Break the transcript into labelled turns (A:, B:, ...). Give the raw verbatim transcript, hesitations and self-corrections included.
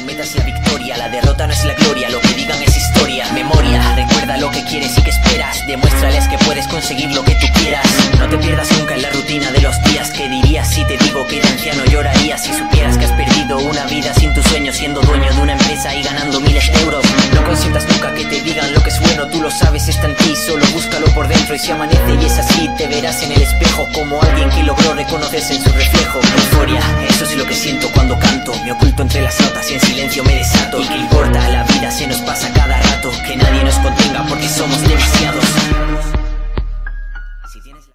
A: meta es la victoria, la derrota no es la gloria, lo que digan es historia. Memoria, recuerda lo que quieres y que esperas, demuéstrales que puedes conseguir lo que tú quieras. No te pierdas nunca en la rutina de los días. ¿Qué dirías si te digo que de anciano llorarías si supieras que has perdido una vida sin tus sueños, siendo dueño de una empresa y ganando miles de euros? No consientas nunca que te digan lo que es bueno, tú lo sabes, está en ti, solo búscalo por dentro. Y si amanece y es así, te verás en el espejo como alguien que logró reconocerse en su reflejo. Euforia, eso es lo que siento cuando